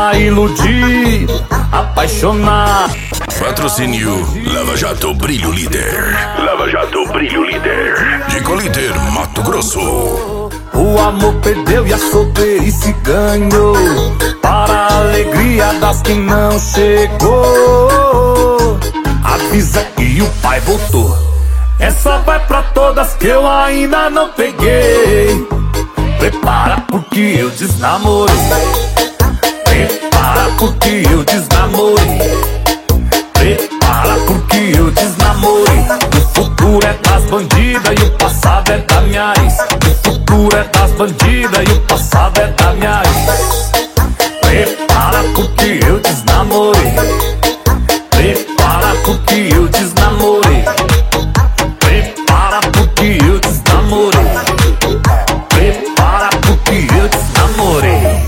tá iludido, apaixonado. Patrocínio Lava Jato Brilho Líder. Lava Jato Brilho Líder. De Colíder, Mato Grosso. O amor perdeu e a solteirice ganhou, para a alegria das que não chegou. Avisa que o pai voltou. Essa vai pra todas que eu ainda não peguei. Prepara porque eu desnamorei. Prepara porque eu desnamorei. Prepara porque eu desnamorei. O futuro é das bandidas e o passado é da minha ex. O futuro é das bandidas e o passado é da minha ex. Prepara porque eu desnamorei. Prepara porque eu desnamorei. Prepara porque eu desnamorei. Prepara porque eu desnamorei.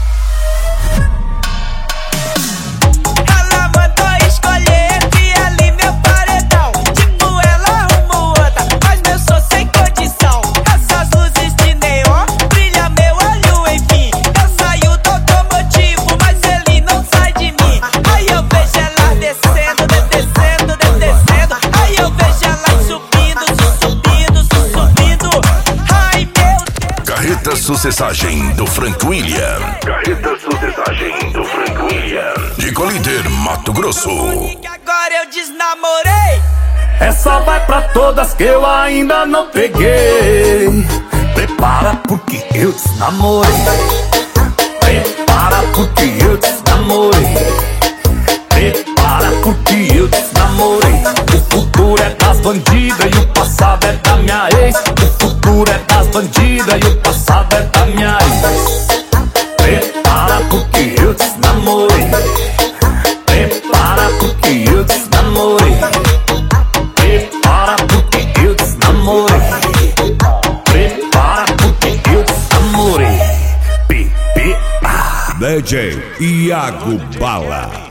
Ela mandou escolher entre ela e meu paredão. Tipo, ela arrumou outra, mas meu sou sem condição. Essas luzes de neon brilha meu olho, enfim. Eu saio do automotivo, mas ele não sai de mim. Aí eu vejo ela descendo, descendo, descendo. Aí eu vejo ela subindo, subindo, subindo. Ai, meu Deus. Carreta Sucessagem do Frank William. Carreta Sucessagem do Frank William. De Colíder, Mato Grosso. Que agora eu desnamorei. Essa vai pra todas que eu ainda não peguei. Prepara porque eu desnamorei. Prepara porque eu desnamorei. Prepara porque eu desnamorei. O futuro é das bandidas e o passado é da minha ex. O futuro é das bandidas e o passado é da minha ex. Prepara porque eu desnamorei. Prepara porque eu desnamorei. Prepara porque eu desnamorei. Prepara porque eu desnamorei. DJ Iago Bala.